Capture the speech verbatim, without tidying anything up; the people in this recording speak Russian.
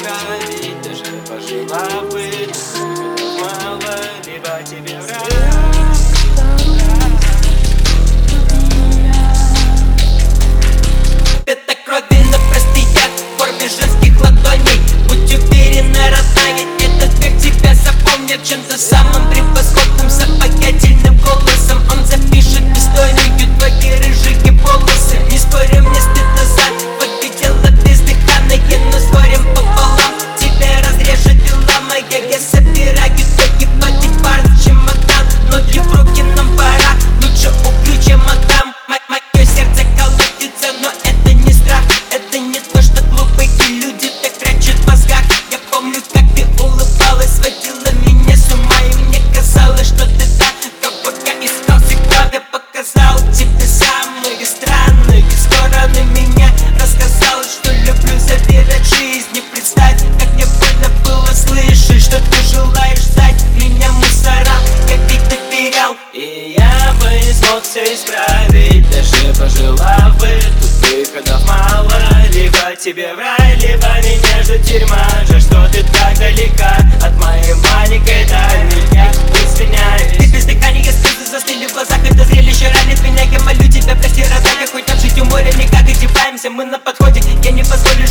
исправить, даже пожила бы. Мало, либо тебе врать. Это крови на простый яд в форме женских ладоней. Будь уверена, родная, этот век тебя запомнит чем-то самым превосходным, с обаятельным голосом. Он запишет историю твои рыжие волосы. Не спорим, мне стыдно за твое тело бездыханное, но с горем пополам тебя разрежет пила моя. Я собираю твои платья, пар чемодан, ноги в руки нам пора. Лучше убью, чем отдам. Мое сердце колотится, но это не страх. Это не то, что глупые люди так прячут в мозгах. Я помню, как ты улыбалась, сводила меня с ума, и мне казалось, что ты та, кого я искал всегда. Я показал тебе самые странные стороны меня, рассказал, что люблю забирать жизнь. Представь, как мне больно было слышать, что ты желаешь стать меня мусором. Я ведь доверял, И я бы не смог все исправить, даже пожелав бы. Тут выходов мало, либо тебе в рай, либо меня ждет тюрьма. Жаль, что ты так далека от моей маленькой дальней. Я извиняюсь. ты без дыхания, слезы застыли в глазах. Это зрелище ранит меня, я молю тебя, прости, родная. Хоть нам жить у моря, никак одеваемся, мы на подходе. Я не позволю